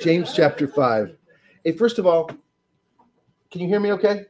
James chapter 5. Hey, first of all, can you hear me okay?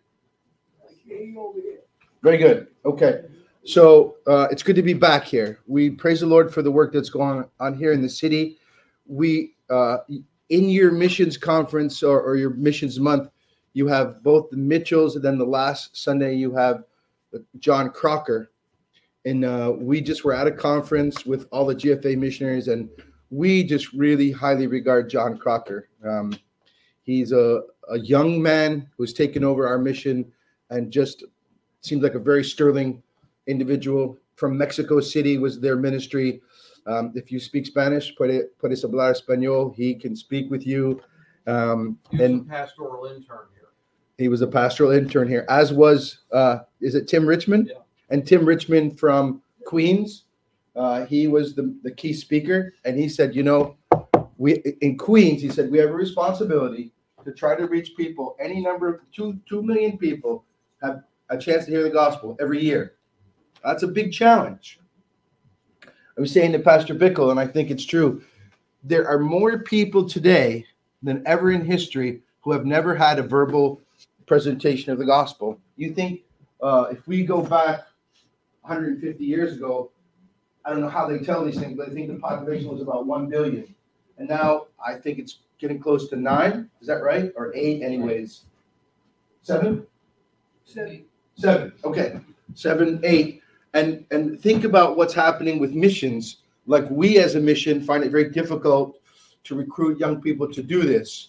Very good. Okay. So it's good to be back here. We praise the Lord for the work that's going on here in the city. We, in your missions conference or your missions month, you have both the Mitchells, and then the last Sunday you have John Crocker. And we just were at a conference with all the GFA missionaries, and we just really highly regard John Crocker. He's a young man who's taken over our mission and just seems like a very sterling individual. From Mexico City was their ministry. If you speak Spanish, puedes hablar español. He can speak with you. He was a pastoral intern here. He was a pastoral intern here, as was, is it Tim Richmond? Yeah. And Tim Richmond from Queens. He was the key speaker. And he said, we in Queens, he said, we have a responsibility to try to reach people. Any number of 2 million people have a chance to hear the gospel every year. That's a big challenge. I was saying to Pastor Bickle, and I think it's true, there are more people today than ever in history who have never had a verbal presentation of the gospel. You think if we go back 150 years ago, I don't know how they tell these things, but I think the population was about 1 billion. And now I think it's getting close to 9. Is that right? Or 8 anyways? 7? 7. Okay. 7, 8. And think about what's happening with missions. Like, we as a mission find it very difficult to recruit young people to do this.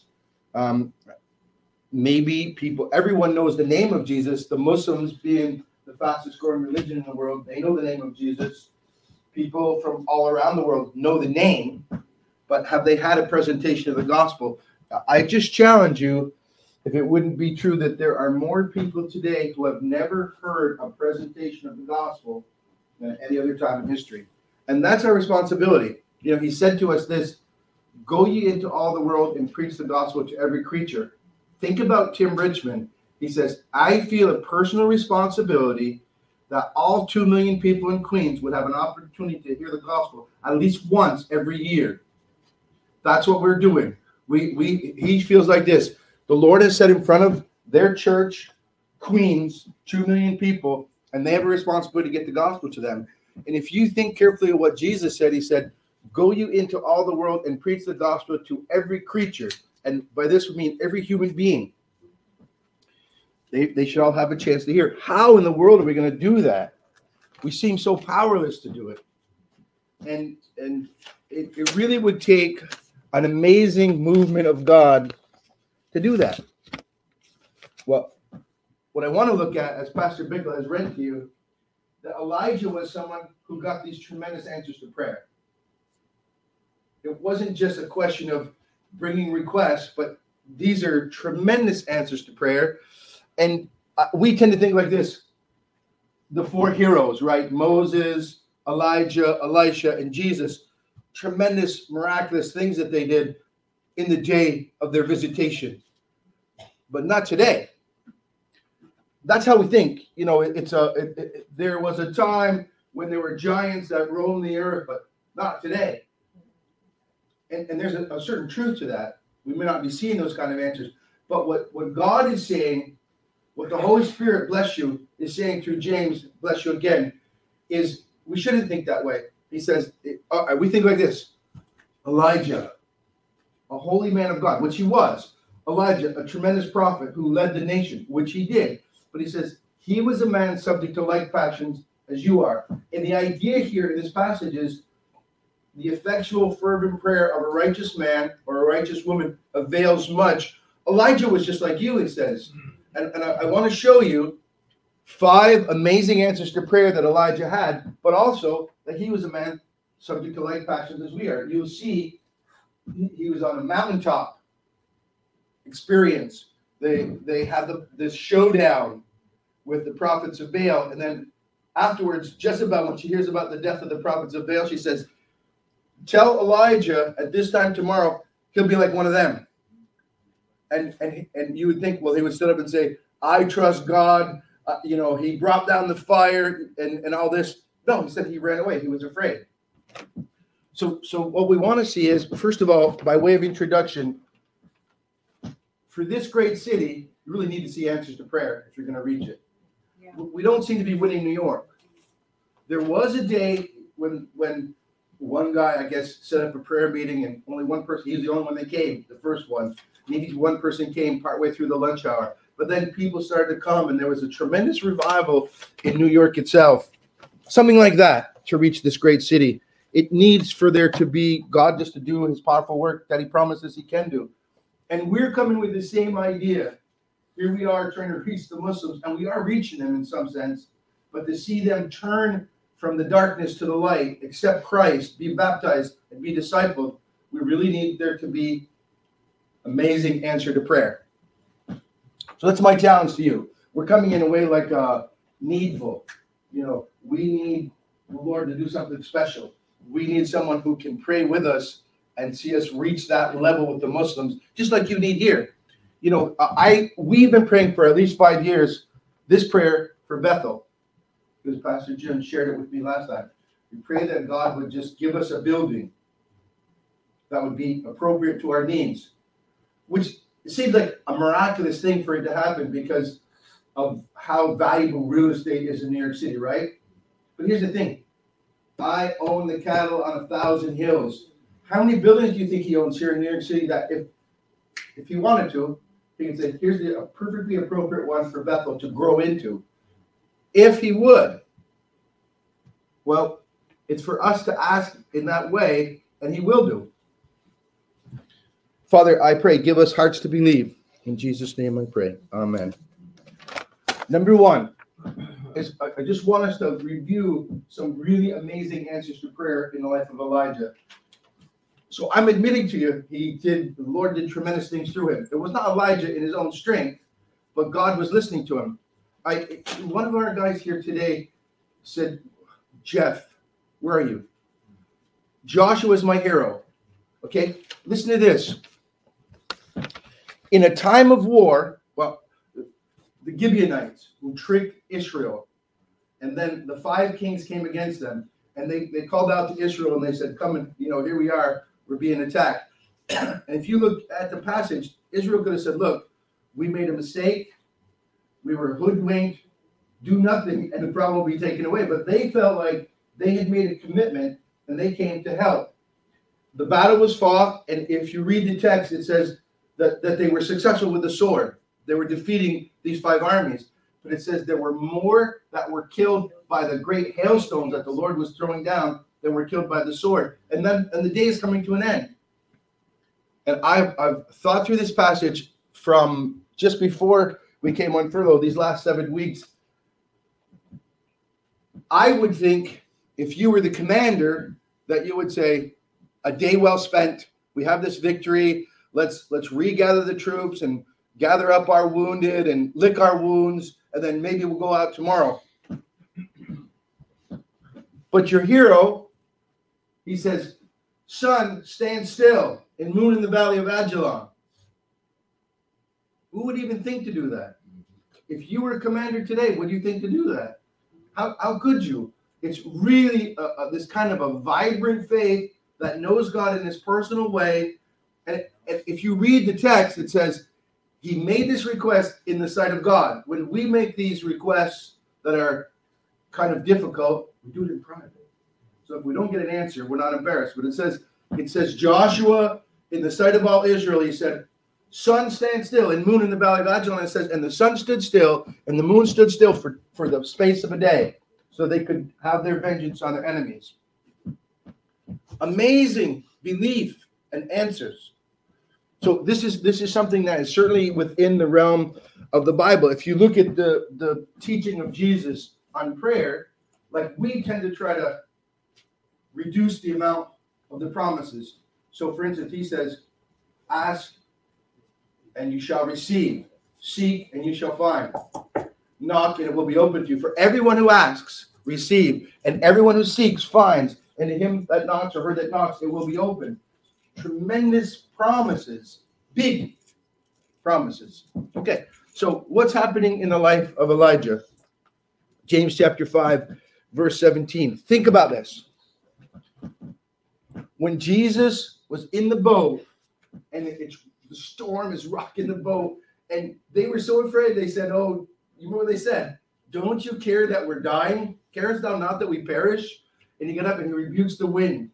Maybe everyone knows the name of Jesus. The Muslims, being the fastest growing religion in the world, they know the name of Jesus. People from all around the world know the name, but have they had a presentation of the gospel? I just challenge you, if it wouldn't be true that there are more people today who have never heard a presentation of the gospel than any other time in history. And that's our responsibility. He said to us this, go ye into all the world and preach the gospel to every creature. Think about Tim Richmond. He says, I feel a personal responsibility that all 2 million people in Queens would have an opportunity to hear the gospel at least once every year. That's what we're doing. He feels like this. The Lord has set in front of their church, Queens, 2 million people, and they have a responsibility to get the gospel to them. And if you think carefully of what Jesus said, he said, go you into all the world and preach the gospel to every creature. And by this we mean every human being. They should all have a chance to hear. How in the world are we going to do that? We seem so powerless to do it. And it really would take an amazing movement of God to do that. Well, what I want to look at, as Pastor Bickle has read to you, that Elijah was someone who got these tremendous answers to prayer. It wasn't just a question of bringing requests, but these are tremendous answers to prayer. And we tend to think like this. The 4 heroes, right? Moses, Elijah, Elisha, and Jesus. Tremendous, miraculous things that they did in the day of their visitation. But not today. That's how we think. There was a time when there were giants that roamed the earth, but not today. And there's a certain truth to that. We may not be seeing those kind of answers. But what God is saying, what the Holy Spirit, bless you, is saying through James, bless you again, is we shouldn't think that way. He says, we think like this. Elijah, a holy man of God, which he was. Elijah, a tremendous prophet who led the nation, which he did. But he says, he was a man subject to like passions as you are. And the idea here in this passage is the effectual, fervent prayer of a righteous man or a righteous woman avails much. Elijah was just like you, it says. And I want to show you 5 amazing answers to prayer that Elijah had, but also that he was a man subject to like passions as we are. You'll see he was on a mountaintop experience. They had this showdown with the prophets of Baal. And then afterwards, Jezebel, when she hears about the death of the prophets of Baal, she says, tell Elijah at this time tomorrow, he'll be like one of them. And you would think, well, he would stand up and say, I trust God. He brought down the fire and all this. No, he said he ran away. He was afraid. So what we want to see is, first of all, by way of introduction, for this great city, you really need to see answers to prayer if you're going to reach it. Yeah. We don't seem to be winning New York. There was a day when one guy, I guess, set up a prayer meeting and only one person, he was the only one that came, the first one. Maybe one person came partway through the lunch hour. But then people started to come, and there was a tremendous revival in New York itself. Something like that to reach this great city. It needs for there to be God just to do his powerful work that he promises he can do. And we're coming with the same idea. Here we are trying to reach the Muslims, and we are reaching them in some sense. But to see them turn from the darkness to the light, accept Christ, be baptized, and be discipled, we really need there to be amazing answer to prayer. So that's my challenge to you. We're coming in a way like needful. We need the Lord to do something special. We need someone who can pray with us and see us reach that level with the Muslims, just like you need here. We've been praying for at least 5 years this prayer for Bethel, because Pastor Jim shared it with me last time. We pray that God would just give us a building that would be appropriate to our needs, which it seems like a miraculous thing for it to happen because of how valuable real estate is in New York City, right? But here's the thing. I own the cattle on 1,000 hills. How many buildings do you think he owns here in New York City that if he wanted to, he could say, here's a perfectly appropriate one for Bethel to grow into? If he would. Well, it's for us to ask in that way, and he will do. Father, I pray, give us hearts to believe. In Jesus' name I pray. Amen. Number one is I just want us to review some really amazing answers to prayer in the life of Elijah. So I'm admitting to you, the Lord did tremendous things through him. It was not Elijah in his own strength, but God was listening to him. One of our guys here today said, Jeff, where are you? Joshua is my hero. Okay, listen to this. In a time of war, the Gibeonites who tricked Israel, and then the 5 kings came against them, and they called out to Israel and they said, come and, here we are, we're being attacked. And if you look at the passage, Israel could have said, look, we made a mistake, we were hoodwinked, do nothing, and the problem will be taken away. But they felt like they had made a commitment and they came to help. The battle was fought, and if you read the text, it says that they were successful with the sword. They were defeating these 5 armies. But it says there were more that were killed by the great hailstones that the Lord was throwing down than were killed by the sword. And the day is coming to an end. And I've thought through this passage from just before we came on furlough, these last 7 weeks. I would think if you were the commander that you would say, a day well spent. We have this victory. Let's regather the troops and gather up our wounded and lick our wounds, and then maybe we'll go out tomorrow. But your hero, he says, sun, stand still, and moon in the valley of Ajalon. Who would even think to do that? If you were a commander today, would you think to do that? How could you? It's really this kind of a vibrant faith that knows God in his personal way. And if you read the text, it says, he made this request in the sight of God. When we make these requests that are kind of difficult, we do it in private. So if we don't get an answer, we're not embarrassed. But it says Joshua, in the sight of all Israel, he said, sun, stand still, and moon in the valley of Ajalon. It says, and the sun stood still, and the moon stood still for the space of a day, so they could have their vengeance on their enemies. Amazing belief and answers. So this is something that is certainly within the realm of the Bible. If you look at the teaching of Jesus on prayer, like we tend to try to reduce the amount of the promises. So for instance, he says, ask and you shall receive. Seek and you shall find. Knock and it will be opened to you. For everyone who asks, receive. And everyone who seeks, finds. And to him that knocks or her that knocks, it will be opened. Tremendous promises. Big promises. Okay, so what's happening in the life of Elijah? James chapter 5, verse 17. Think about this. When Jesus was in the boat, and The storm is rocking the boat. And they were so afraid, they said, oh, you remember what they said? Don't you care that we're dying? Carest thou not that we perish? And he got up and he rebukes the wind.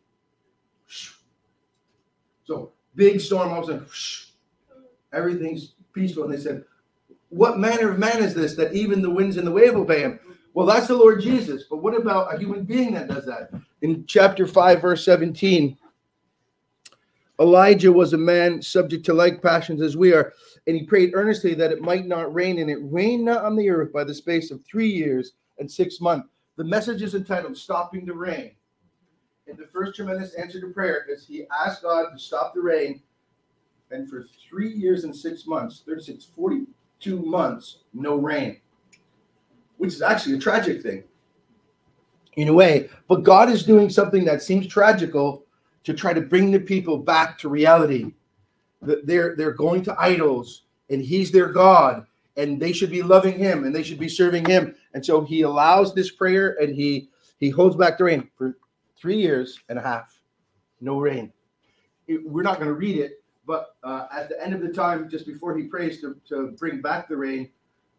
So big storm, all of a sudden, everything's peaceful. And they said, what manner of man is this that even the winds and the wave obey him? Well, that's the Lord Jesus. But what about a human being that does that? In chapter 5, verse 17, Elijah was a man subject to like passions as we are, and he prayed earnestly that it might not rain, and it rained not on the earth by the space of 3 years and 6 months. The message is entitled Stopping the Rain. And the first tremendous answer to prayer is he asked God to stop the rain, and for 3 years and 6 months, 42 months, no rain, which is actually a tragic thing in a way. But God is doing something that seems tragical to try to bring the people back to reality. They're going to idols, and he's their God, and they should be loving him, and they should be serving him. And so he allows this prayer, and he holds back the rain for 3 years and a half. No rain. We're not going to read it, but at the end of the time, just before he prays to bring back the rain,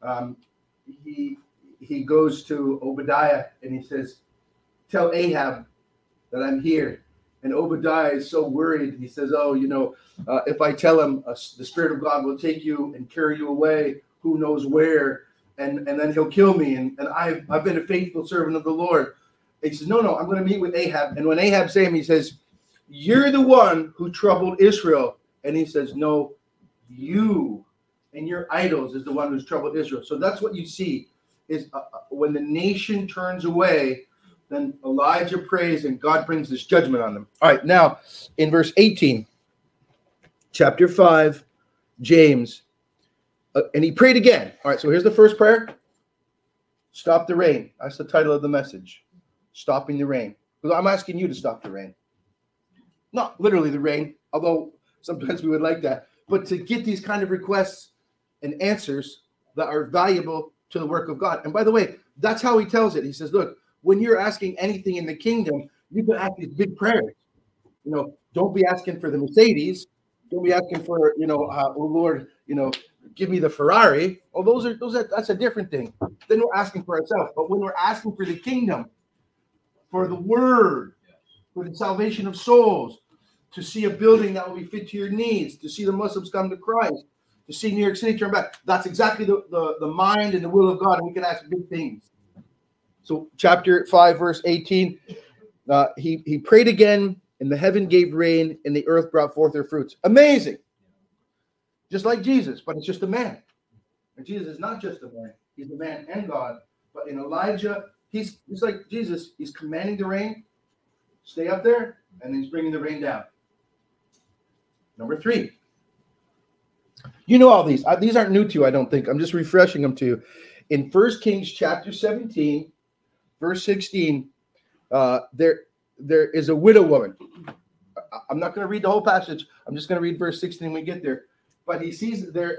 he goes to Obadiah, and he says, tell Ahab that I'm here. And Obadiah is so worried. He says, oh, if I tell him the Spirit of God will take you and carry you away, who knows where, and then he'll kill me. And I've been a faithful servant of the Lord. He says, no, I'm going to meet with Ahab. And when Ahab says him, he says, you're the one who troubled Israel. And he says, no, you and your idols is the one who's troubled Israel. So that's what you see is when the nation turns away, then Elijah prays and God brings this judgment on them. All right, now in verse 18, chapter 5, James, and he prayed again. All right, so here's the first prayer. Stop the rain. That's the title of the message. Stopping the rain. Because I'm asking you to stop the rain. Not literally the rain, although sometimes we would like that. But to get these kind of requests and answers that are valuable to the work of God. And by the way, that's how he tells it. He says, look, when you're asking anything in the kingdom, you can ask these big prayers. Don't be asking for the Mercedes. Don't be asking for, oh Lord, give me the Ferrari. Oh, that's a different thing. Then we're asking for ourselves. But when we're asking for the kingdom, for the word, for the salvation of souls, to see a building that will be fit to your needs, to see the Muslims come to Christ, to see New York City turn back, that's exactly the mind and the will of God, and we can ask big things. So chapter 5, verse 18, he prayed again, and the heaven gave rain, and the earth brought forth her fruits. Amazing. Just like Jesus, but it's just a man. And Jesus is not just a man. He's a man and God. But in Elijah, he's like Jesus. He's commanding the rain, stay up there, and then he's bringing the rain down. Number 3. You know all these. These aren't new to you, I don't think. I'm just refreshing them to you. In 1 Kings chapter 17, verse 16, there is a widow woman. I'm not going to read the whole passage. I'm just going to read verse 16 when we get there. But he sees they're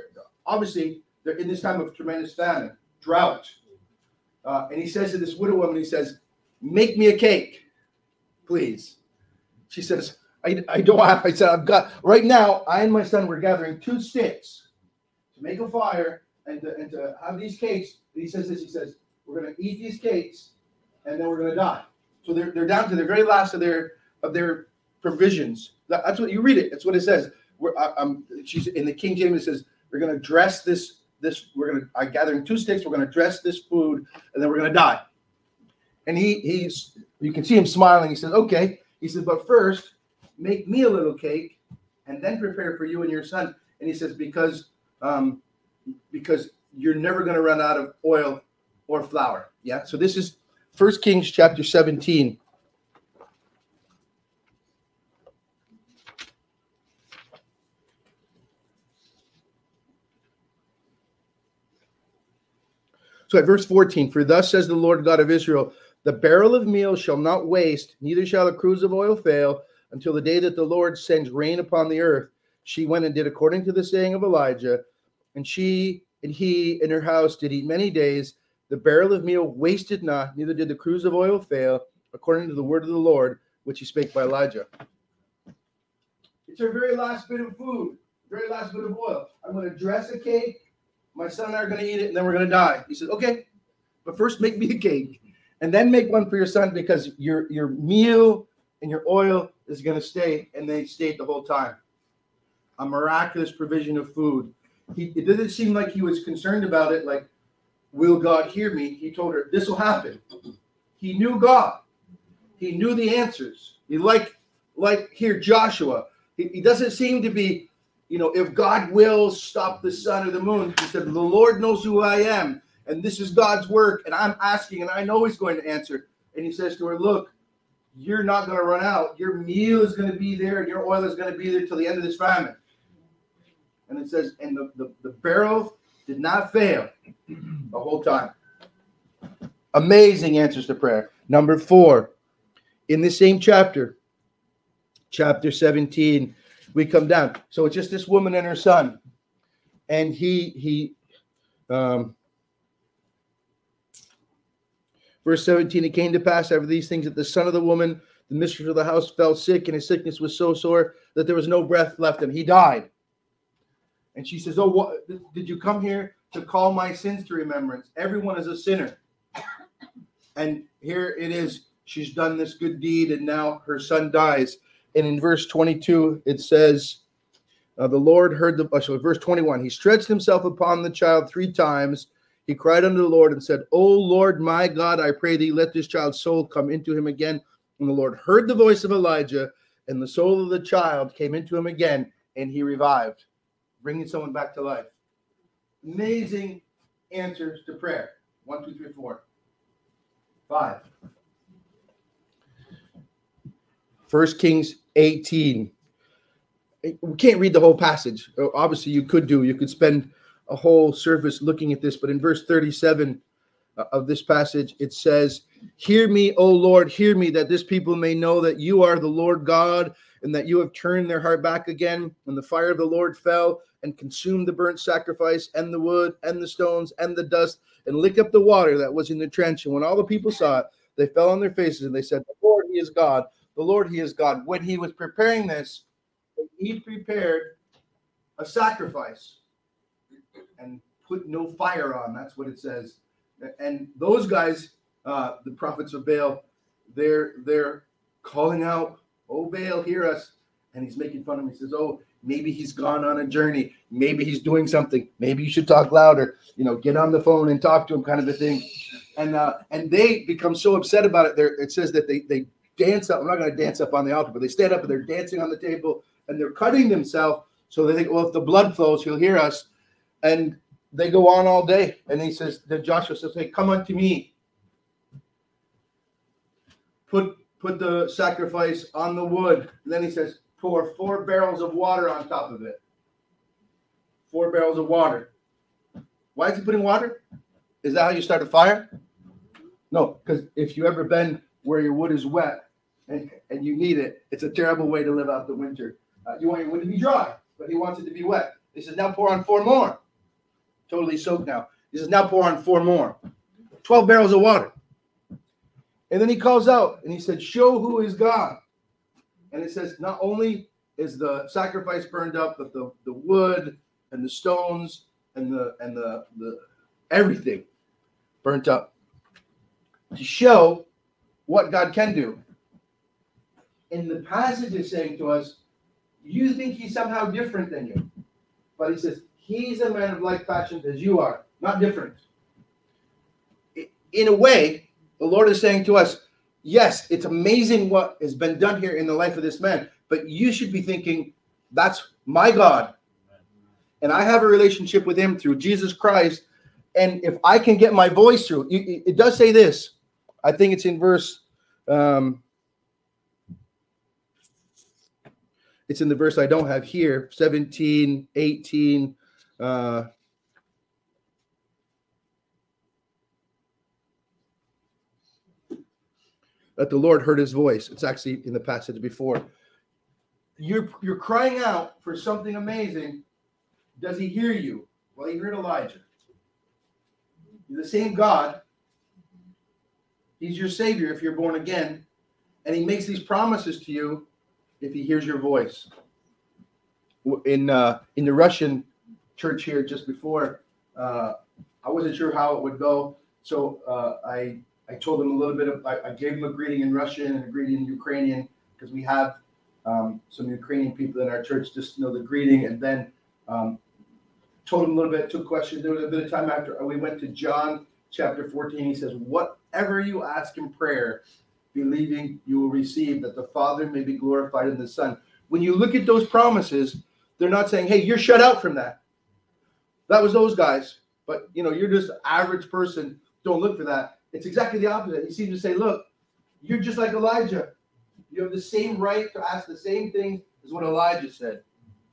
in this time of tremendous famine, drought. And he says to this widow woman, he says, make me a cake, please. She says, I don't have, I said, I've got, right now, I and my son were gathering 2 sticks to make a fire and to have these cakes. And he says this, he says, we're going to eat these cakes and then we're going to die. So they're down to the very last of their provisions. That's what you read it. That's what it says. She's in the King James. It says we're going to dress this. I'm gathering 2 sticks. We're going to dress this food, and then we're going to die. And you can see him smiling. He says, okay. He says, but first, make me a little cake, and then prepare for you and your son. And he says, because you're never going to run out of oil or flour. Yeah. So this is 1 Kings chapter 17. So at verse 14, for thus says the Lord God of Israel, the barrel of meal shall not waste, neither shall the cruse of oil fail, until the day that the Lord sends rain upon the earth. She went and did according to the saying of Elijah, and she and he and her house did eat many days. The barrel of meal wasted not, neither did the cruse of oil fail, according to the word of the Lord, which he spake by Elijah. It's her very last bit of food. very last bit of oil. I'm going to dress a cake. My son and I are going to eat it, and then we're going to die. He says, okay, but first make me a cake, and then make one for your son, because your meal and your oil is going to stay. And they stayed the whole time. A miraculous provision of food. It didn't seem like he was concerned about it, like, will God hear me? He told her, this will happen. He knew God. He knew the answers. He like here, Joshua. He doesn't seem to be, if God will stop the sun or the moon. He said, the Lord knows who I am, and this is God's work, and I'm asking, and I know he's going to answer. And he says to her, look, you're not going to run out. Your meal is going to be there, and your oil is going to be there till the end of this famine. And it says, and the barrel did not fail the whole time. Amazing answers to prayer. Number 4, in the same chapter 17, we come down. So it's just this woman and her son. And verse 17, it came to pass after these things that the son of the woman, the mistress of the house, fell sick, and his sickness was so sore that there was no breath left in him. He died. And she says, oh, what, did you come here to call my sins to remembrance? Everyone is a sinner. And here it is. She's done this good deed, and now her son dies. And in verse 22, it says, the Lord heard verse 21, he stretched himself upon the child 3 times. He cried unto the Lord and said, O Lord, my God, I pray thee, let this child's soul come into him again. And the Lord heard the voice of Elijah, and the soul of the child came into him again, and he revived, bringing someone back to life. Amazing answers to prayer. 1, 2, 3, 4, 5. 1 Kings 18. We can't read the whole passage. Obviously, you could spend a whole service looking at this, but in verse 37 of this passage, it says, hear me, O Lord, hear me, that this people may know that you are the Lord God, and that you have turned their heart back again. And the fire of the Lord fell and consumed the burnt sacrifice and the wood and the stones and the dust, and licked up the water that was in the trench. And when all the people saw it, they fell on their faces, and they said, the Lord, he is God. The Lord, he is God. When he was preparing this, he prepared a sacrifice and put no fire on. That's what it says. And those guys, the prophets of Baal, they're calling out, oh, Baal, hear us. And he's making fun of him. He says, oh, maybe he's gone on a journey. Maybe he's doing something. Maybe you should talk louder. Get on the phone and talk to him, kind of a thing. And they become so upset about it. It says that they dance up. I'm not going to dance up on the altar, but they stand up and they're dancing on the table, and they're cutting themselves. So they think, well, if the blood flows, he'll hear us. And they go on all day. And he says, that Joshua says, hey, come unto me. Put the sacrifice on the wood. And then he says, pour 4 barrels of water on top of it. 4 barrels of water. Why is he putting water? Is that how you start a fire? No, because if you ever been where your wood is wet and you need it, it's a terrible way to live out the winter. You want your wood to be dry, but he wants it to be wet. He says, now pour on 4 more. Totally soaked now. He says, now pour on 4 more. 12 barrels of water. And then he calls out and he said, show who is God. And it says, not only is the sacrifice burned up, but the wood and the stones and the everything burnt up to show what God can do. And the passage is saying to us, you think he's somehow different than you. But he says, he's a man of like passions as you are, not different. In a way, the Lord is saying to us, yes, it's amazing what has been done here in the life of this man, but you should be thinking, that's my God. And I have a relationship with him through Jesus Christ. And if I can get my voice through, it does say this. I think it's in verse, it's in the verse I don't have here, 17, 18, that the Lord heard his voice. It's actually in the passage before. You're crying out for something amazing. Does he hear you? Well, he heard Elijah. He's the same God. He's your Savior if you're born again. And he makes these promises to you if he hears your voice. in the Russian church here just before. I wasn't sure how it would go, so I told them a little bit of. I gave them a greeting in Russian and a greeting in Ukrainian because we have some Ukrainian people in our church. Just know the greeting, and then told them a little bit. Took questions. There was a bit of time after we went to John chapter 14. He says, "Whatever you ask in prayer, believing you will receive, that the Father may be glorified in the Son." When you look at those promises, they're not saying, "Hey, you're shut out from that." That was those guys. But, you're just an average person. Don't look for that. It's exactly the opposite. He seems to say, look, you're just like Elijah. You have the same right to ask the same thing as what Elijah said.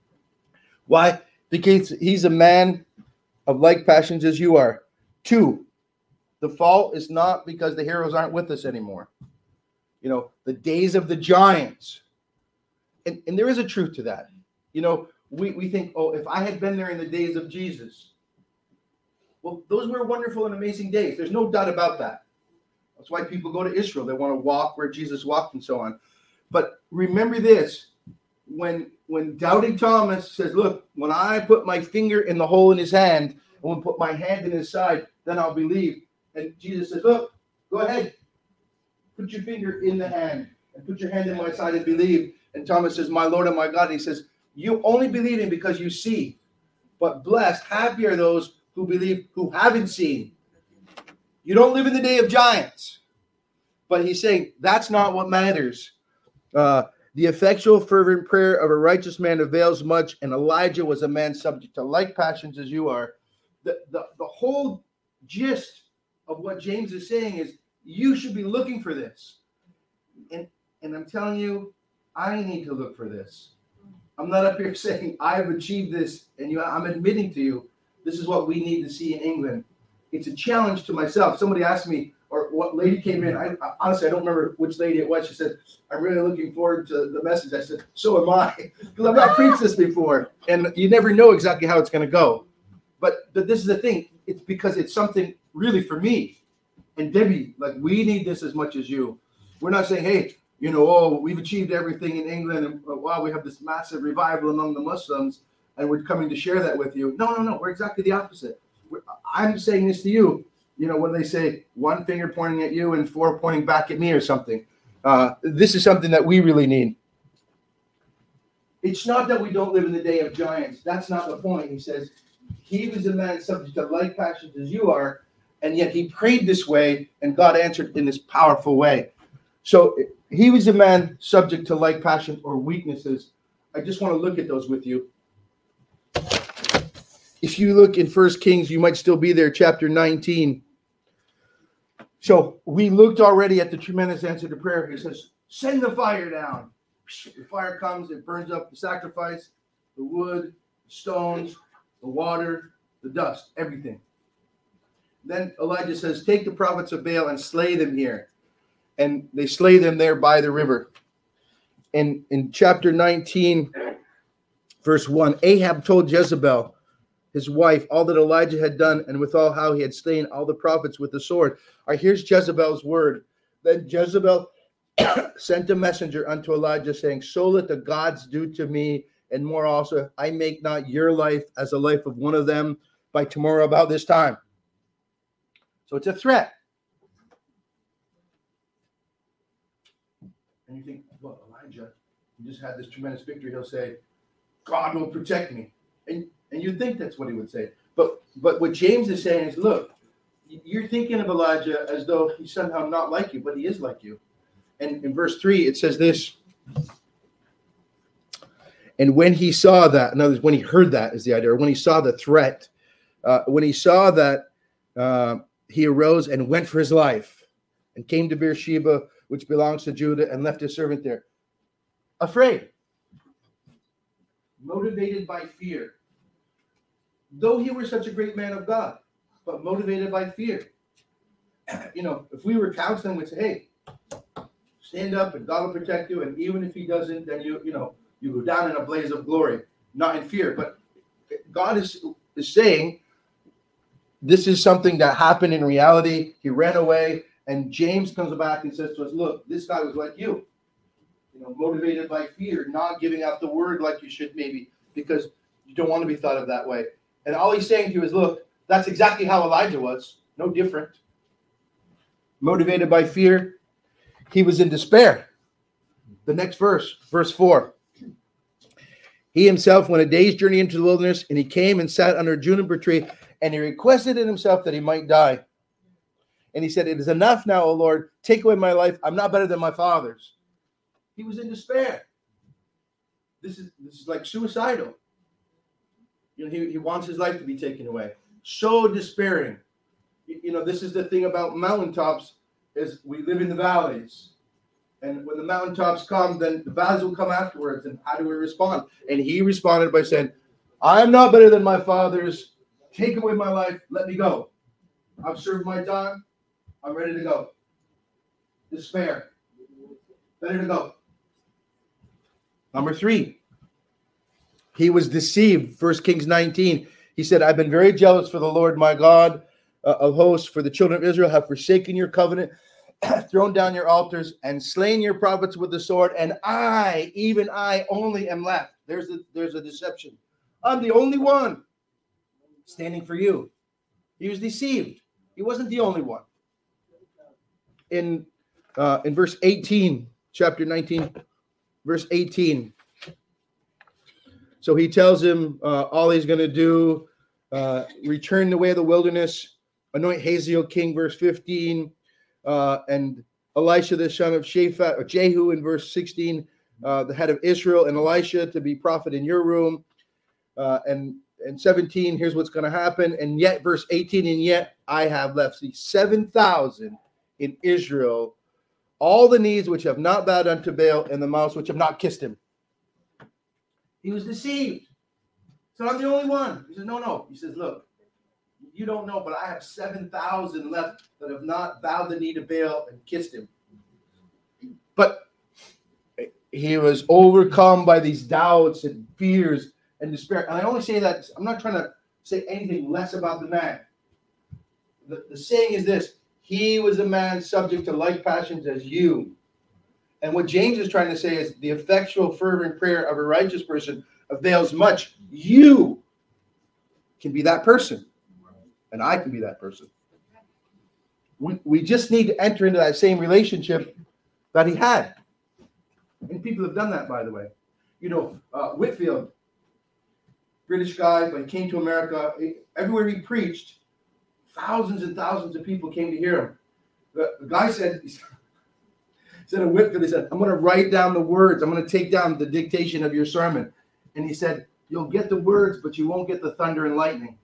Why? Because he's a man of like passions as you are. 2, the fault is not because the heroes aren't with us anymore. The days of the giants. And there is a truth to that. We think, oh, if I had been there in the days of Jesus, well, those were wonderful and amazing days. There's no doubt about that. That's why people go to Israel. They want to walk where Jesus walked and so on. But remember this, when doubting Thomas says, look, when I put my finger in the hole in his hand, and when I put my hand in his side, then I'll believe. And Jesus says, look, go ahead. Put your finger in the hand and put your hand in my side and believe. And Thomas says, my Lord and my God. And he says, you only believe in because you see. But blessed, happy are those who believe, who haven't seen. You don't live in the day of giants. But he's saying that's not what matters. The effectual, fervent prayer of a righteous man avails much, and Elijah was a man subject to like passions as you are. The whole gist of what James is saying is you should be looking for this. And I'm telling you, I need to look for this. I'm not up here saying I've achieved this, and I'm admitting to you, this is what we need to see in England. It's a challenge to myself. Somebody asked me, or what lady came in, I honestly, I don't remember which lady it was. She said, I'm really looking forward to the message. I said, so am I, because I've not preached this before, and you never know exactly how it's going to go. But this is the thing. It's because it's something really for me. And Debbie, like, we need this as much as you. We're not saying, hey, we've achieved everything in England, and wow, we have this massive revival among the Muslims, and we're coming to share that with you. No. We're exactly the opposite. I'm saying this to you. When they say one finger pointing at you and 4 pointing back at me or something, this is something that we really need. It's not that we don't live in the day of giants. That's not the point. He says, he was a man subject to like passions as you are, and yet he prayed this way, and God answered in this powerful way. So he was a man subject to like passion or weaknesses. I just want to look at those with you. If you look in 1 Kings, you might still be there, chapter 19. So we looked already at the tremendous answer to prayer. He says, send the fire down. The fire comes, it burns up the sacrifice, the wood, the stones, the water, the dust, everything. Then Elijah says, take the prophets of Baal and slay them here. And they slay them there by the river. And in chapter 19, verse 1, Ahab told Jezebel, his wife, all that Elijah had done, and withal how he had slain all the prophets with the sword. All right, here's Jezebel's word. Then Jezebel sent a messenger unto Elijah, saying, so let the gods do to me, and more also, I make not your life as the life of one of them by tomorrow about this time. So it's a threat. And you think, well, Elijah, he just had this tremendous victory. He'll say, God will protect me. And you'd think that's what he would say. But what James is saying is, look, you're thinking of Elijah as though he's somehow not like you, but he is like you. And in verse 3, it says this. And when he saw that, in other words, when he heard that is the idea, or when he saw the threat, when he saw that, he arose and went for his life and came to Beersheba, which belongs to Judah, and left his servant there. Afraid. Motivated by fear. Though he were such a great man of God, but motivated by fear. If we were counseling, we'd say, hey, stand up and God will protect you. And even if he doesn't, then you go down in a blaze of glory, not in fear. But God is saying this is something that happened in reality. He ran away, and James comes back and says to us, look, this guy was like you, motivated by fear, not giving out the word like you should maybe because you don't want to be thought of that way. And all he's saying to you is, look, that's exactly how Elijah was, no different. Motivated by fear, he was in despair. The next verse, verse 4. He himself went a day's journey into the wilderness, and he came and sat under a juniper tree, and he requested in himself that he might die. And he said, it is enough now, O Lord, take away my life. I'm not better than my fathers. He was in despair. This is like suicidal. He wants his life to be taken away. So despairing. This is the thing about mountaintops, is we live in the valleys. And when the mountaintops come, then the valleys will come afterwards. And how do we respond? And he responded by saying, I am not better than my fathers. Take away my life. Let me go. I've served my time. I'm ready to go. Despair. Ready to go. Number 3. He was deceived. 1 Kings 19. He said, I've been very jealous for the Lord my God of hosts, for the children of Israel have forsaken your covenant, thrown down your altars, and slain your prophets with the sword, and I, even I only am left. There's a deception. I'm the only one standing for you. He was deceived. He wasn't the only one. In verse 18, chapter 19, verse 18. So he tells him all he's going to do, return the way of the wilderness, anoint Hazael king, verse 15, and Elisha the son of Shaphat, or Jehu in verse 16, the head of Israel, and Elisha to be prophet in your room. And 17, here's what's going to happen. And yet, verse 18, and yet I have left 7,000 in Israel, all the knees which have not bowed unto Baal, and the mouths which have not kissed him. He was deceived. So I'm the only one. He says, no. He says, look, you don't know, but I have 7,000 left that have not bowed the knee to Baal and kissed him. But he was overcome by these doubts and fears and despair. And I only say that, I'm not trying to say anything less about the man. The saying is this: he was a man subject to like passions as you. And what James is trying to say is the effectual, fervent prayer of a righteous person avails much. You can be that person. And I can be that person. We just need to enter into that same relationship that he had. And people have done that, by the way. Whitfield, British guy, but he came to America. Everywhere he preached, thousands and thousands of people came to hear him. The guy said of Whitfield, he said, I'm going to write down the words. I'm going to take down the dictation of your sermon. And he said, you'll get the words, but you won't get the thunder and lightning.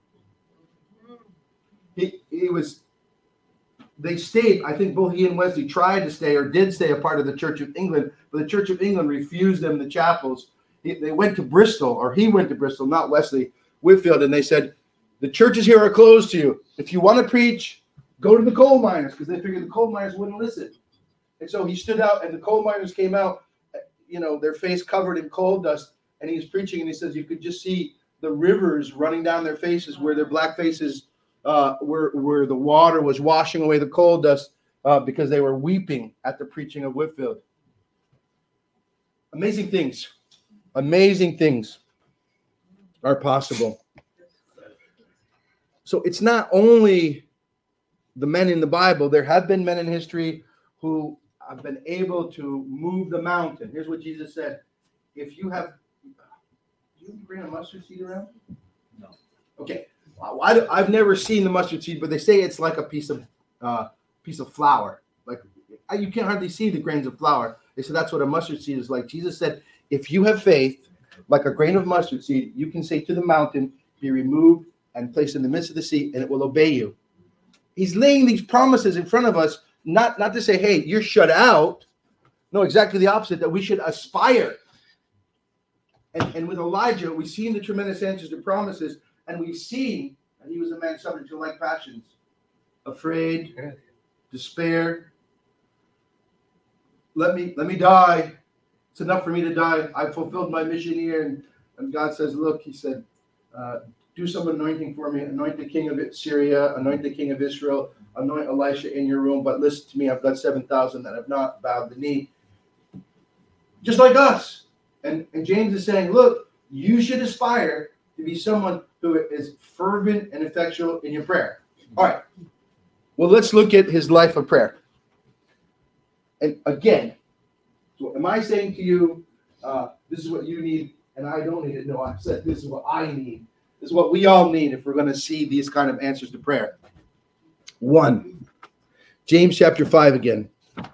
They stayed, I think both he and Wesley tried to stay or did stay a part of the Church of England, but the Church of England refused them the chapels. They went to Bristol, or he went to Bristol, not Wesley, Whitfield, and they said, the churches here are closed to you. If you want to preach, go to the coal miners, because they figured the coal miners wouldn't listen. And so he stood out, and the coal miners came out, their face covered in coal dust, and he was preaching, and he says you could just see the rivers running down their faces, where their black faces where the water was washing away the coal dust because they were weeping at the preaching of Whitfield. Amazing things are possible. So it's not only the men in the Bible. There have been men in history who have been able to move the mountain. Here's what Jesus said. If you have, do you bring a mustard seed around? No. Okay. I've never seen the mustard seed, but they say it's like a piece of flour. Like you can't hardly see the grains of flour. They said that's what a mustard seed is like. Jesus said, if you have faith like a grain of mustard seed, you can say to the mountain, be removed and placed in the midst of the sea, and it will obey you. He's laying these promises in front of us, not to say, hey, you're shut out. No, exactly the opposite, that we should aspire. And with Elijah, we've seen the tremendous answers to promises, and we've seen that he was a man subject to like passions, afraid, despair. Let me die. It's enough for me to die. I've fulfilled my mission here. And God says, look, he said, do some anointing for me. Anoint the king of Syria. Anoint the king of Israel. Anoint Elisha in your room. But listen to me, I've got 7,000 that have not bowed the knee. Just like us. And James is saying, look, You should aspire to be someone who is fervent and effectual in your prayer. All right. Well, let's look at his life of prayer. And again, so am I saying to you, this is what you need and I don't need it? No, I said this is what I need. This is what we all need if we're going to see these kind of answers to prayer. 1, James chapter 5 again.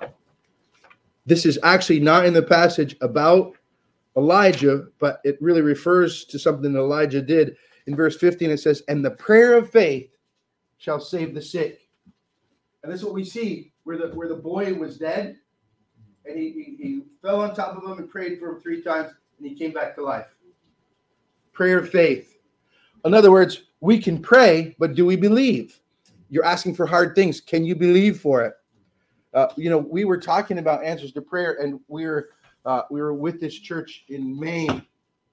This is actually not in the passage about Elijah, but it really refers to something that Elijah did. In verse 15, it says, and the prayer of faith shall save the sick. And this is what we see, where the boy was dead, and he fell on top of him and prayed for him 3 times, and he came back to life. Prayer of faith. In other words, we can pray, but do we believe? You're asking for hard things. Can you believe for it? We were talking about answers to prayer, and we were with this church in Maine,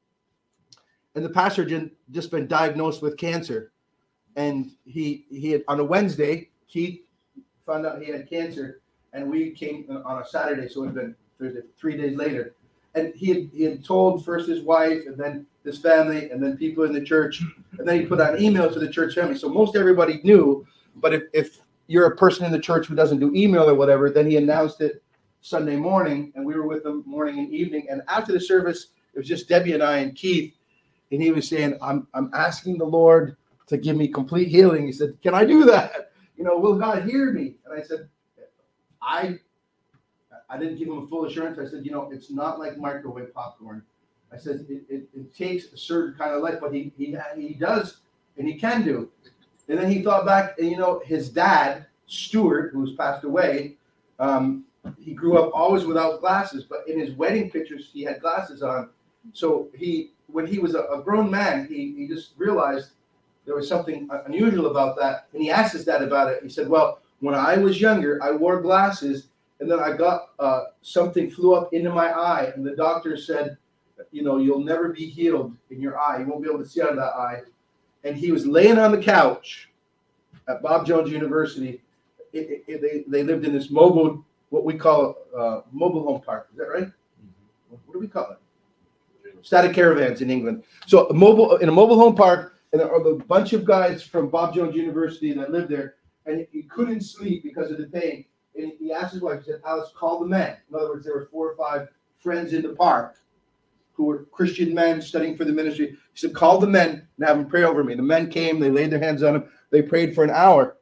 and the pastor had just been diagnosed with cancer, and he had, on a Wednesday, Keith found out he had cancer, and we came on a Saturday, so it had been Thursday, 3 days later, and he had told first his wife, and then his family, and then people in the church, and then he put out an email to the church family. So most everybody knew, but if you're a person in the church who doesn't do email or whatever, then he announced it Sunday morning, and we were with him morning and evening. And after the service, it was just Debbie and I and Keith, and he was saying, I'm asking the Lord to give me complete healing. He said, can I do that? Will God hear me? And I said, I didn't give him a full assurance. I said, it's not like microwave popcorn. I said, it takes a certain kind of life, but he does, and he can do. And then he thought back, and his dad, Stuart, who's passed away, he grew up always without glasses, but in his wedding pictures, he had glasses on. So when he was a grown man, he just realized there was something unusual about that. And he asked his dad about it. He said, well, when I was younger, I wore glasses, and then I got something flew up into my eye, and the doctor said, you'll never be healed in your eye. You won't be able to see out of that eye. And he was laying on the couch at Bob Jones University. They lived in this mobile, what we call mobile home park. Is that right? What do we call it? Static caravans in England. So in a mobile home park, and there are a bunch of guys from Bob Jones University that lived there, and he couldn't sleep because of the pain. And he asked his wife, he said, Alice, call the men. In other words, there were 4 or 5 friends in the park who were Christian men studying for the ministry. He said, call the men and have them pray over me. The men came, they laid their hands on him, they prayed for an hour.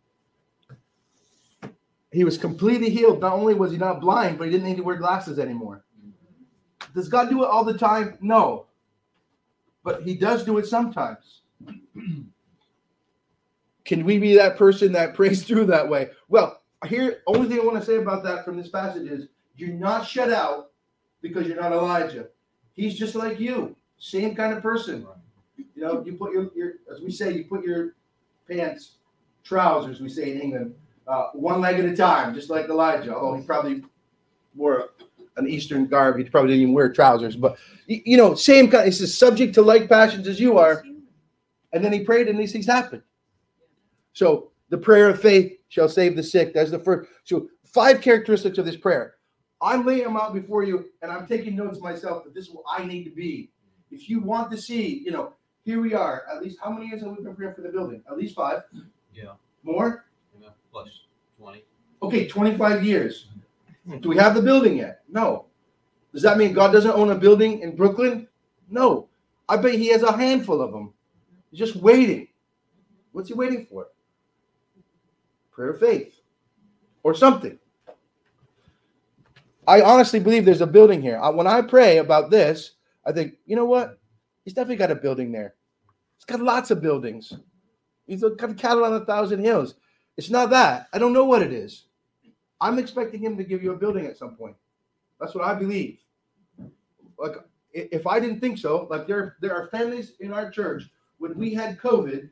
He was completely healed. Not only was he not blind, but he didn't need to wear glasses anymore. Does God do it all the time? No. But he does do it sometimes. Can we be that person that prays through that way? Well, only thing I want to say about that from this passage is you're not shut out because you're not Elijah. He's just like you, same kind of person. You put your as we say, you put your pants, trousers, we say in England, one leg at a time, just like Elijah. Although he probably wore an Eastern garb, he probably didn't even wear trousers. But same kind. It's subject to like passions as you are. And then he prayed, and these things happened. So the prayer of faith shall save the sick. That's the first. So 5 characteristics of this prayer. I'm laying them out before you, and I'm taking notes myself that this is what I need to be. If you want to see, here we are. At least how many years have we been praying for the building? At least 5. Yeah. More? Yeah, plus 20. Okay, 25 years. Do we have the building yet? No. Does that mean God doesn't own a building in Brooklyn? No. I bet he has a handful of them. He's just waiting. What's he waiting for? Prayer of faith or something. I honestly believe there's a building here. When I pray about this, I think, you know what? He's definitely got a building there. He's got lots of buildings. He's got cattle on 1,000 hills. It's not that. I don't know what it is. I'm expecting him to give you a building at some point. That's what I believe. Like, if I didn't think so, like there are families in our church. When we had COVID,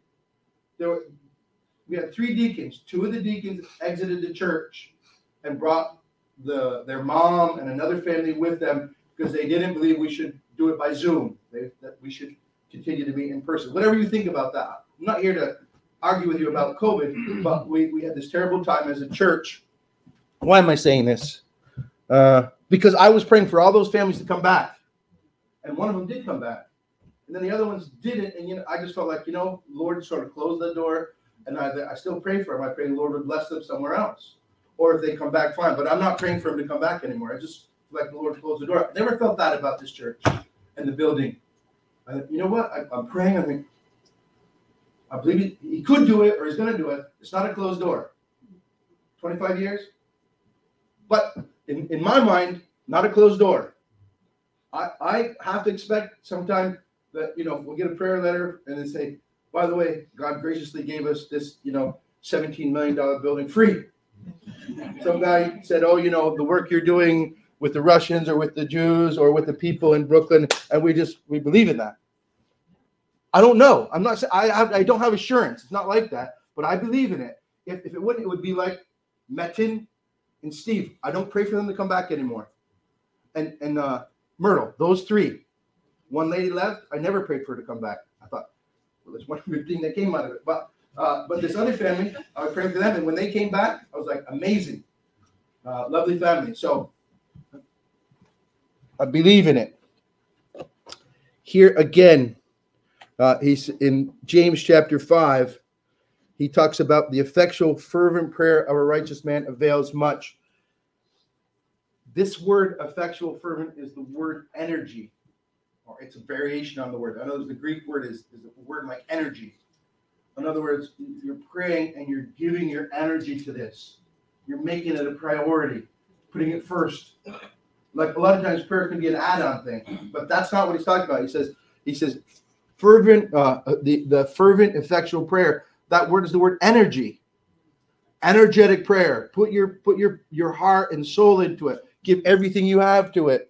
we had 3 deacons. 2 of the deacons exited the church and brought their mom and another family with them because they didn't believe we should do it by Zoom. That we should continue to be in person. Whatever you think about that. I'm not here to argue with you about COVID, but we had this terrible time as a church. Why am I saying this? Because I was praying for all those families to come back. And one of them did come back. and then the other ones didn't. And I just felt like Lord sort of closed the door, and I still pray for them. I pray the Lord would bless them somewhere else, or if they come back, fine. But I'm not praying for them to come back anymore. I just feel like the Lord closed the door. I never felt that about this church and the building. You know what? I'm praying. I believe he could do it, or he's going to do it. It's not a closed door. 25 years, but in my mind, not a closed door. I have to expect sometime that we'll get a prayer letter and then say, by the way, God graciously gave us this $17 million building free. Some guy said, oh, the work you're doing with the Russians or with the Jews or with the people in Brooklyn, and we believe in that. I don't know. I'm not saying I don't have assurance. It's not like that, but I believe in it. If it wouldn't, it would be like Metin and Steve. I don't pray for them to come back anymore. And Myrtle, those three. One lady left. I never prayed for her to come back. I thought, well, there's one good thing that came out of it. But this other family, I was praying for them, and when they came back, I was like, amazing, lovely family. So I believe in it. Here again, he's in James chapter 5. He talks about the effectual, fervent prayer of a righteous man avails much. This word effectual, fervent is the word energy, or it's a variation on the word. I know the Greek word is a word like energy. In other words, you're praying and you're giving your energy to this. You're making it a priority, putting it first. Like a lot of times prayer can be an add-on thing, but that's not what he's talking about. He says fervent, the fervent, effectual prayer. That word is the word energy. Energetic prayer. Put your heart and soul into it. Give everything you have to it.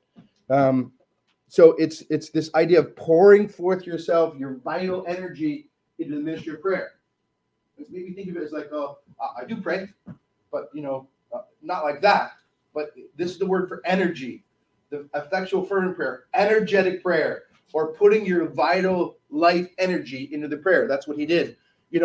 So it's this idea of pouring forth yourself, your vital energy into the ministry of prayer. It made me think of it as like, I do pray, but not like that. But this is the word for energy, the effectual fervent prayer, energetic prayer, or putting your vital life energy into the prayer. That's what he did.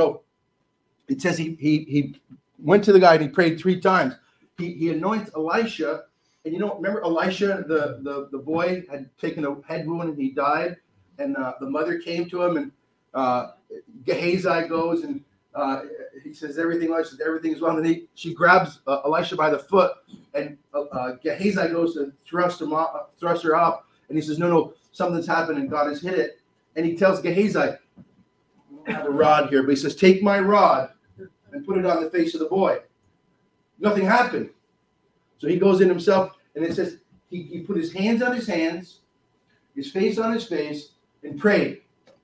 It says he went to the guy and he prayed 3 times. He anoints Elisha, and remember Elisha, the boy had taken a head wound and he died, and the mother came to him, and Gehazi goes and he says everything. Elisha says everything is well, and she grabs Elisha by the foot, and Gehazi goes to thrust her off, and he says no, something's happened and God has hit it, and he tells Gehazi, I don't have a rod here, but he says take my rod and put it on the face of the boy. Nothing happened. So he goes in himself, and it says he put his hands on his hands, his face on his face, and prayed.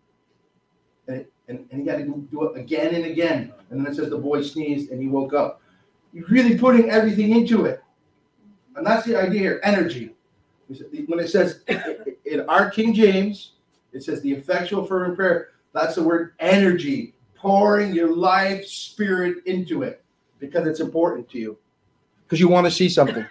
And he had to do it again and again. And then it says the boy sneezed and he woke up. He's really putting everything into it. And that's the idea here, energy. When it says in our King James, it says the effectual fervent prayer, that's the word energy. Pouring your life spirit into it because it's important to you, because you want to see something.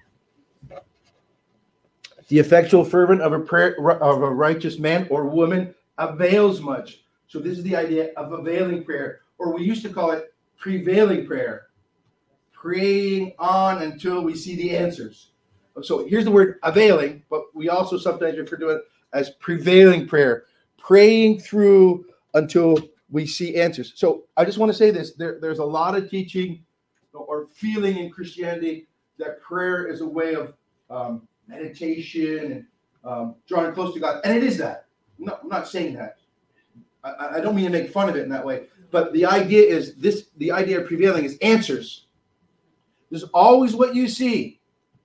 The effectual fervent of a prayer of a righteous man or woman avails much. So this is the idea of availing prayer, or we used to call it prevailing prayer, praying on until we see the answers. So here's the word availing, but we also sometimes refer to it as prevailing prayer, praying through until we see answers. So I just want to say this. There's a lot of teaching or feeling in Christianity that prayer is a way of meditation and drawing close to God. And it is that. No, I'm not saying that. I don't mean to make fun of it in that way. But the idea is this, the idea of prevailing is answers. There's always what you see.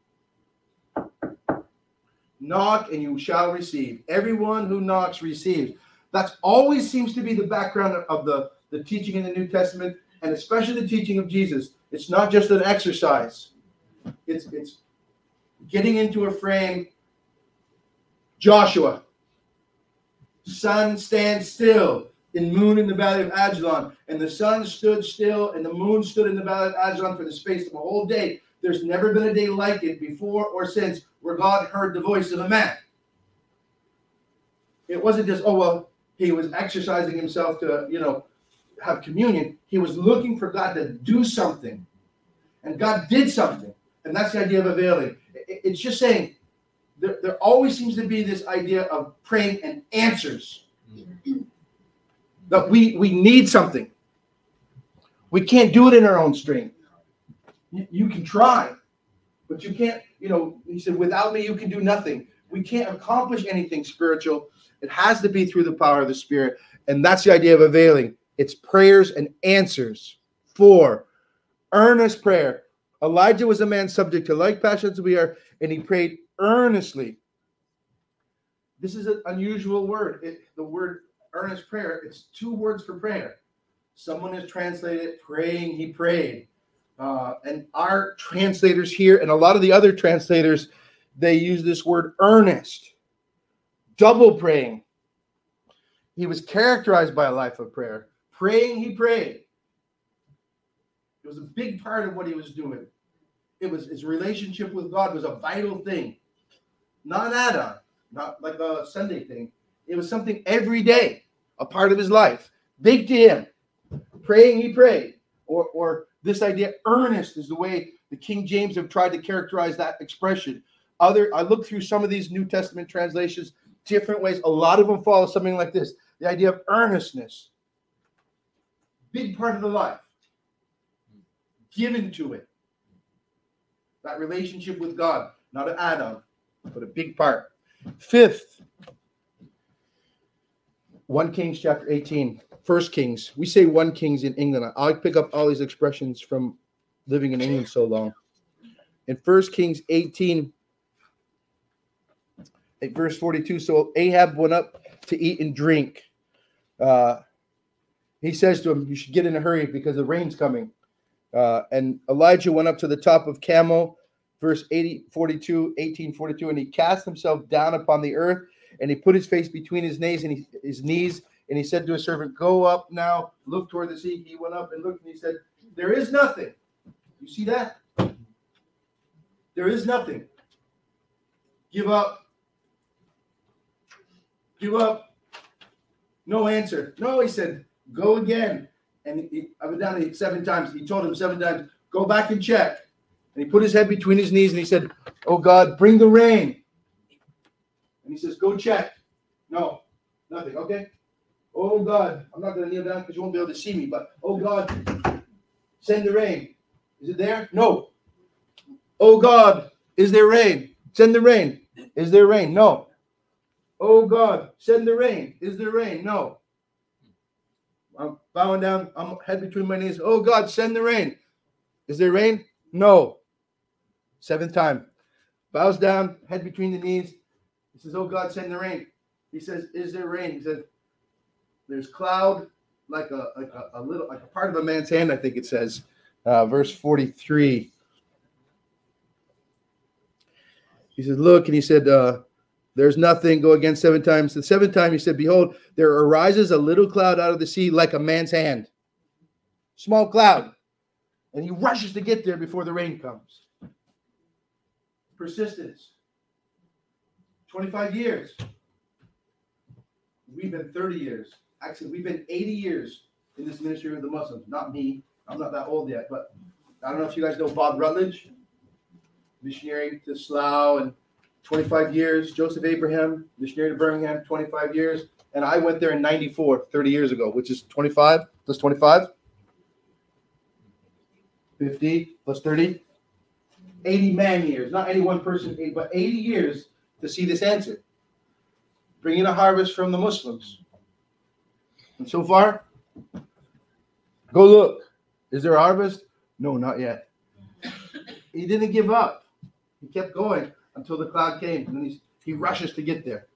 Knock and you shall receive. Everyone who knocks receives. That always seems to be the background of the teaching in the New Testament, and especially the teaching of Jesus. It's not just an exercise. It's getting into a frame. Joshua, sun stands still in moon in the valley of Ajalon, and the sun stood still and the moon stood in the valley of Ajalon for the space of a whole day. There's never been a day like it before or since where God heard the voice of a man. It wasn't just, he was exercising himself to, have communion. He was looking for God to do something. And God did something. And that's the idea of availing. It's just saying there always seems to be this idea of praying and answers. That we need something. We can't do it in our own strength. You can try, but you can't, he said, without me, you can do nothing. We can't accomplish anything spiritual. It has to be through the power of the Spirit. And that's the idea of availing. It's prayers and answers. 4, earnest prayer. Elijah was a man subject to like passions as we are, and he prayed earnestly. This is an unusual word. The word earnest prayer, it's 2 words for prayer. Someone has translated it, praying, he prayed. And our translators here, and a lot of the other translators, they use this word earnest, double praying. He was characterized by a life of prayer. Praying, he prayed. It was a big part of what he was doing. It was his relationship with God was a vital thing. Not an add-on, not like a Sunday thing. It was something every day, a part of his life. Big to him. Praying, he prayed. Or this idea, earnest, is the way the King James have tried to characterize that expression. I looked through some of these New Testament translations, different ways. A lot of them follow something like this. The idea of earnestness. Big part of the life. Given to it. That relationship with God. Not an add-on, but a big part. 5th, 1 Kings chapter 18. 1 Kings. We say 1 Kings in England. I pick up all these expressions from living in England so long. In 1 Kings 18, at verse 42, so Ahab went up to eat and drink. He says to him, you should get in a hurry because the rain's coming. And Elijah went up to the top of Carmel, verse 18:42, and he cast himself down upon the earth, and he put his face between his knees, and he said to his servant, go up now, look toward the sea. He went up and looked, and he said, there is nothing. You see that? There is nothing. Give up. Give up. No answer. No, he said, go again. And I went down 7 times. He told him 7 times, go back and check. And he put his head between his knees and he said, oh God, bring the rain. And he says, go check. No, nothing. Okay. Oh God, I'm not going to kneel down because you won't be able to see me. But oh God, send the rain. Is it there? No. Oh God, is there rain? Send the rain. Is there rain? No. Oh God, send the rain. Is there rain? No. I'm bowing down. I'm head between my knees. Oh God, send the rain. Is there rain? No. 7th time. Bows down, head between the knees. He says, oh God, send the rain. He says, is there rain? He says, there's cloud like a little, like a part of a man's hand, I think it says. Verse 43. He says, look, and he said, there's nothing. Go again 7 times. The 7th time he said, behold, there arises a little cloud out of the sea like a man's hand. Small cloud. And he rushes to get there before the rain comes. Persistence. 25 years. We've been 30 years. Actually, we've been 80 years in this ministry with the Muslims. Not me. I'm not that old yet. But I don't know if you guys know Bob Rutledge. Missionary to Slough and 25 years. Joseph Abraham, missionary to Birmingham, 25 years. And I went there in 94, 30 years ago, which is 25 plus 25. 50 plus 30. 80 man years. Not any one person, but 80 years to see this answer. Bringing a harvest from the Muslims. And so far, go look. Is there a harvest? No, not yet. He didn't give up. He kept going until the cloud came. And then he rushes to get there.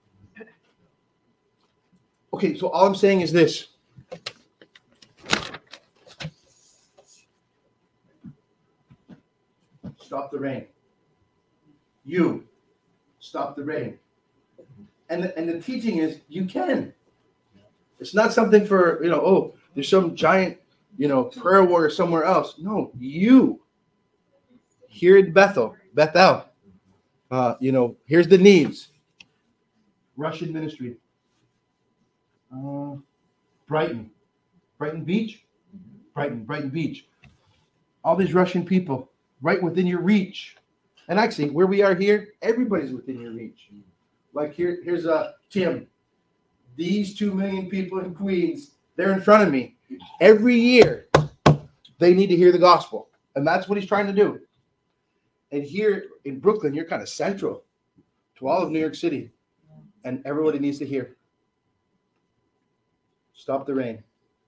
Okay, so all I'm saying is this. Stop the rain. You stop the rain. And the teaching is you can. It's not something for, there's some giant, prayer warrior somewhere else. No, you. Here in Bethel. Here's the needs. Russian ministry. Brighton Beach. Brighton Beach. All these Russian people right within your reach. And actually, where we are here, everybody's within your reach. Like here's Tim. these 2 million people in Queens, they're in front of me. Every year, they need to hear the gospel. And that's what he's trying to do. And here in Brooklyn, you're kind of central to all of New York City. And everybody needs to hear. Stop the rain.